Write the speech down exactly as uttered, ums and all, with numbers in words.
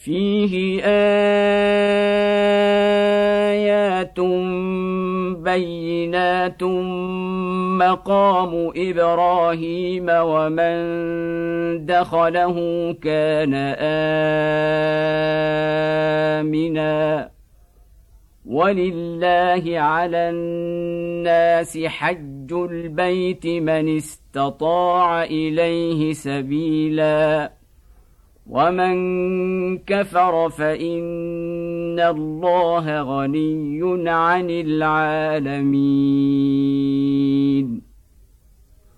فيه آيات بينات مقام إبراهيم ومن دخله كان آمنا ولله على الناس حج البيت من استطاع إليه سبيلا ومن كفر فإن الله غني عن العالمين.